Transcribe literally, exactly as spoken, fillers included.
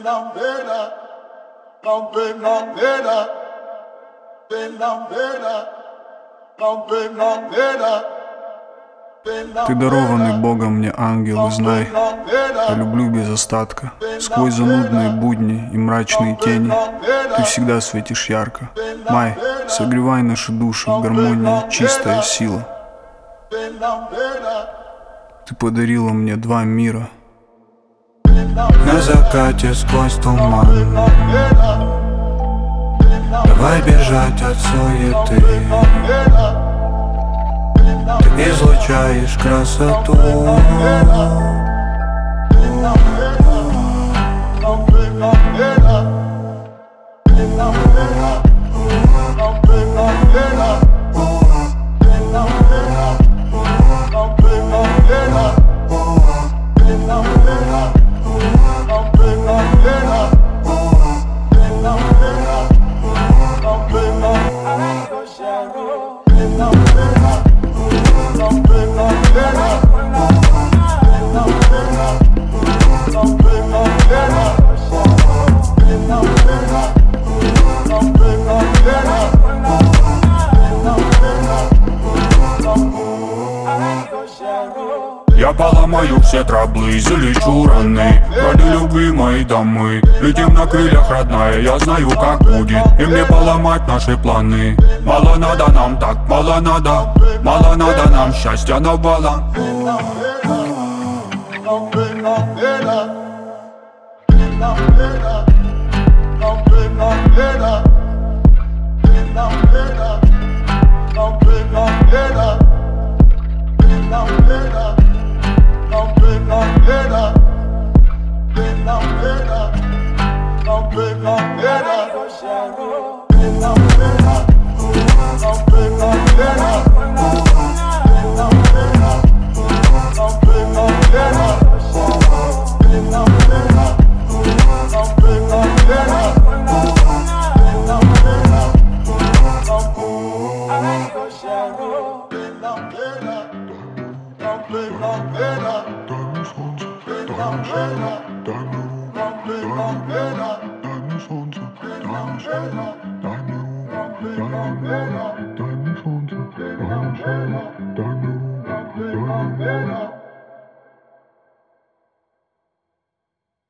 Ты дарованный Богом мне ангел, и знай, я люблю без остатка. Сквозь занудные будни и мрачные тени ты всегда светишь ярко. Май, согревай наши души в гармонии, чистая сила. Ты подарила мне два мира. На закате сквозь туман давай бежать от суеты. Ты излучаешь красоту. Я поломаю все траблы, залечу раны ради любимой дамы. Летим на крыльях, родная, я знаю, как будет. И мне поломать наши планы. Мало надо нам так, мало надо. Мало надо нам счастья навалом. Дай мне солнце, дай мне солнце, дай мне солнце.